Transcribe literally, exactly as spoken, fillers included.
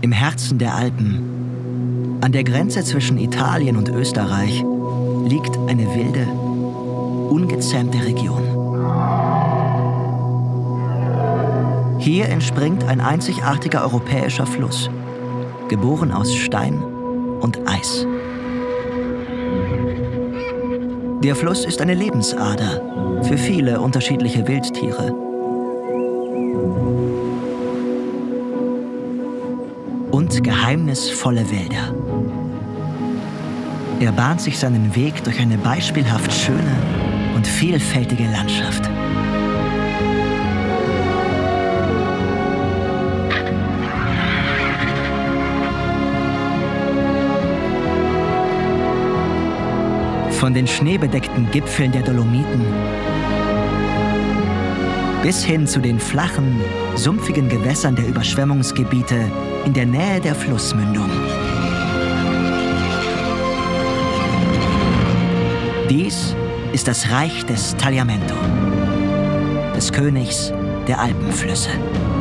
Im Herzen der Alpen, an der Grenze zwischen Italien und Österreich, liegt eine wilde, ungezähmte Region. Hier entspringt ein einzigartiger europäischer Fluss, geboren aus Stein und Eis. Der Fluss ist eine Lebensader für viele unterschiedliche Wildtiere. Und geheimnisvolle Wälder. Er bahnt sich seinen Weg durch eine beispielhaft schöne und vielfältige Landschaft. Von den schneebedeckten Gipfeln der Dolomiten bis hin zu den flachen, sumpfigen Gewässern der Überschwemmungsgebiete in der Nähe der Flussmündung. Dies ist das Reich des Tagliamento, des Königs der Alpenflüsse.